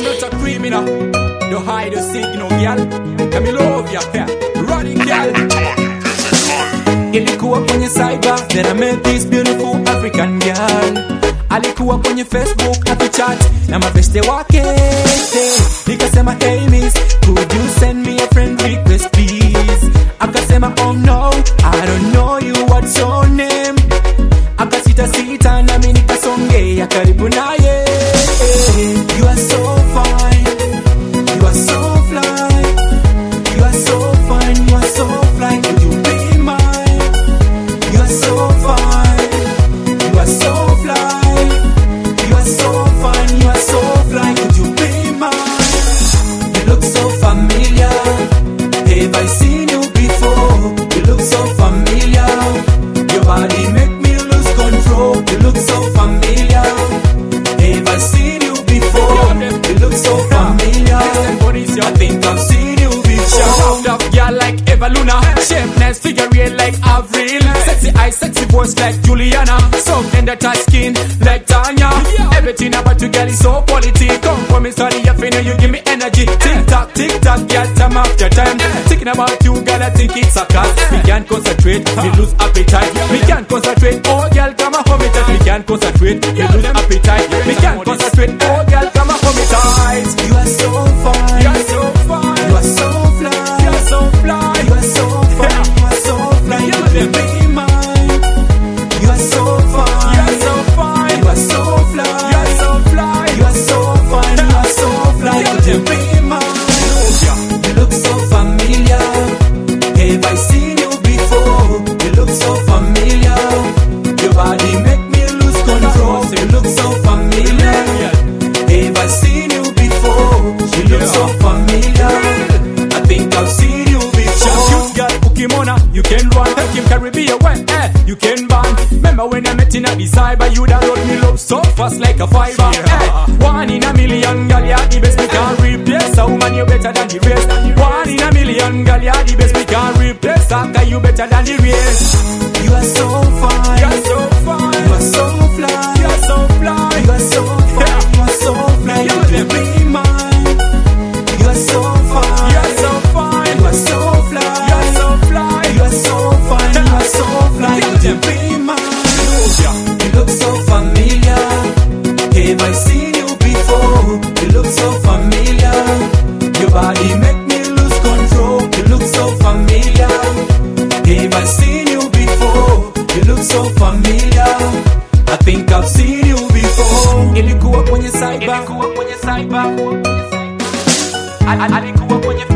I'm not a criminal. Don't hide the signal, girl. Let me love ya, yeah. Running, girl. Ilikuwa kwenye cyber, then I met this beautiful African girl. Alikuwa kwenye Facebook akichat na mabeste wake. Nikasema hey miss, could you send me a friend request please? Akasema oh no, I don't know you, what's your name? Akasita sita na mimi nikasongea karibu naye. You are so fine, you are so fly, you are so fine, you are so fly, could you be mine? You are so fine, you are so fly, you are so fine, you are so fly, could you be mine? You look so familiar, have I seen you before? You look so familiar, your body make me lose control. You look so familiar, have I seen you before? You look so familiar, I think I've seen you before. Tough girl like Eva Luna, shape nice figure real like Avril, sexy eyes, sexy voice like Juliana, so tender touch skin like Tanya. Everything about you girl is so quality. Come for me, sorry, you feel you give me energy. Tick tock, girl, time after time. Thinking about you, girl, I think it's a cut. We can't concentrate, we lose appetite. We can't concentrate, oh girl, come and hold me tight. We can't concentrate, we lose appetite. We can't concentrate, oh girl, come and hold me tight. You are so fine, you are so fine, you are so fly, you are so fly, you are so fine, you are so fly. You will be mine. You are so fine, you are so fine, you are so fly, you are so fly, you are so fine, you are so fly. You will be mine. You look so familiar, have I seen you before? You look so familiar, your body make me lose control. You look so familiar, have I seen you before? You look so familiar, I think I've seen you before. Cute girl, Ukimona, you can run. Kim Caribbean, when you can ban. Remember when I met in a beside, but you that road me love so fast like a fiber. One in a million, girl, you're the best. We can't replace a woman, you better than the rest. One in a million, girl, you're the best. We can't replace a guy, you better than the rest. You are so fine, you are so fine, you are so fly, you are so fly, you are so fine, you are so fly. You will be mine. You are so fine, you are so fine, you are so fly, you are so fly, you are so fine, you are so fly. You will be mine. You look so familiar, have I seen you before? You look so familiar, your body make me lose control. You look so familiar, have I seen you before? You look so familiar, I think I've seen you before. Ilikuwa kwenye cyber, alikuwa kwenye